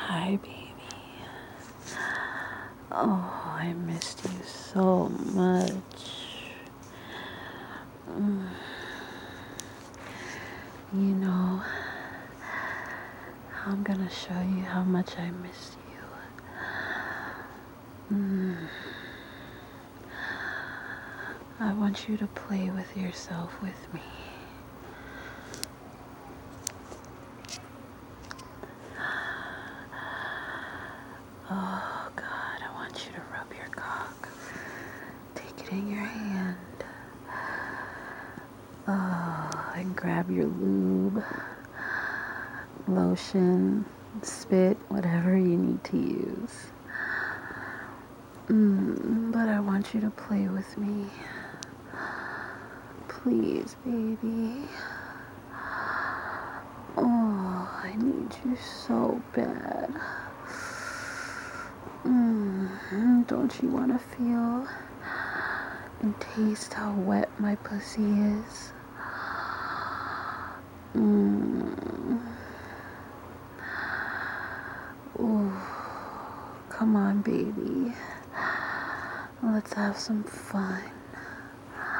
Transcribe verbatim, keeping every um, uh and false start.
Hi, baby. Oh, I missed you so much. Mm. You know, I'm gonna show you how much I miss you. Mm. I want you to play with yourself with me. Oh, God, I want you to rub your cock. Take it in your hand. Oh, and grab your lube, lotion, spit, whatever you need to use. Mm, but I want you to play with me. Please, baby. Oh, I need you so bad. Mm, don't you want to feel and taste how wet my pussy is? Mm. Ooh. Come on, baby. Let's have some fun.